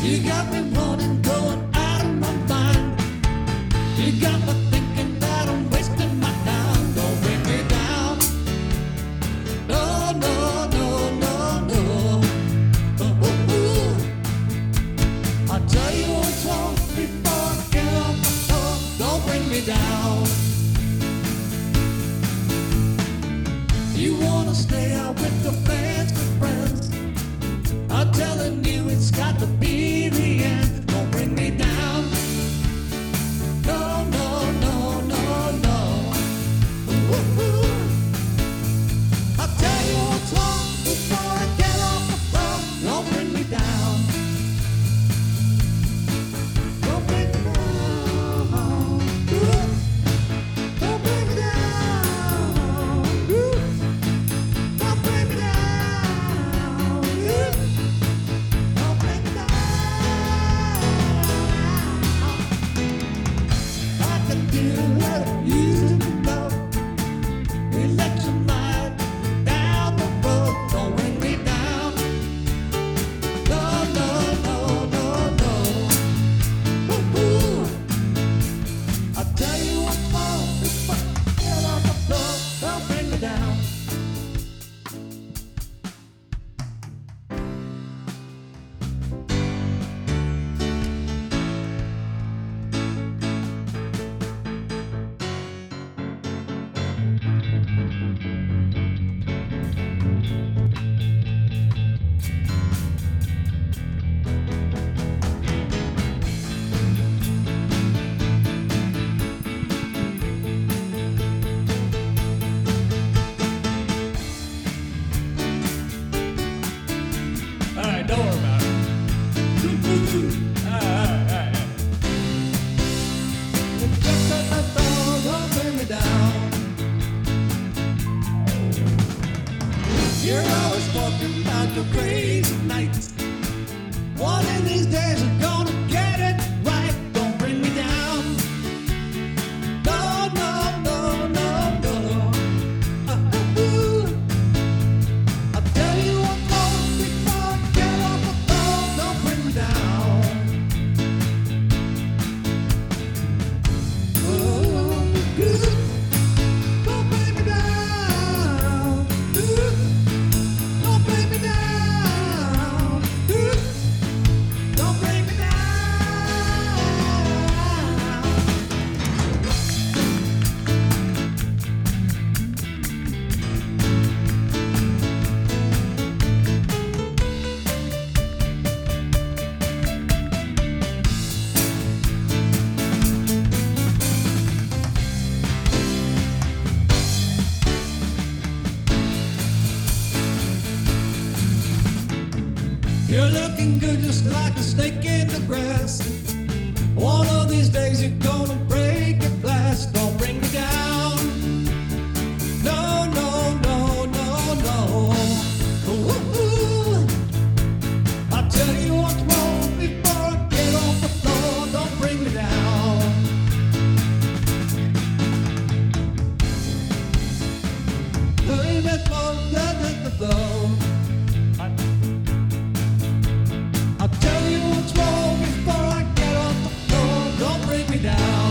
You got me wanting, going out of my mind. You got me thinking that I'm wasting my time. Don't bring me down. No, no, no, no, no. I'll tell you what's wrong before I get off the floor. Don't bring me down. You wanna stay out with your fancy friends. I'm telling you it's got to be the end. Don't bring me down. No, no, no, no, no. Ooh. I'll tell you what's wrong before I get off the floor. Don't bring me down. Don't bring me down. Ooh. Don't bring me down. Ooh. Don't bring me down. Ooh. Don't bring me down. I can do what I used to know. Election night down the road. Don't bring me down. No, no, no, no, no. Ooh. I'll tell you what more before I get on the floor. Don't bring me down. All right, don't worry about it. Don't bring me down. You're always talking about your crazy nights. One of these days I'm gonna get it right. Don't bring me down. No, no, no, no, no. I'll tell you what more before I get off the phone. Don't bring me down. Oh, good. Don't bring me down. Don't bring me down. Don't bring me down. You're looking good just like a snake in the grass. One of these days you're gonna break your glass. Don't bring me down. No, no, no, no, no. Ooh. I'll tell you what's wrong before I get off the floor. Don't bring me down. Hey, that's the flow. I'll tell you what's wrong before I get off the floor. Don't bring me down.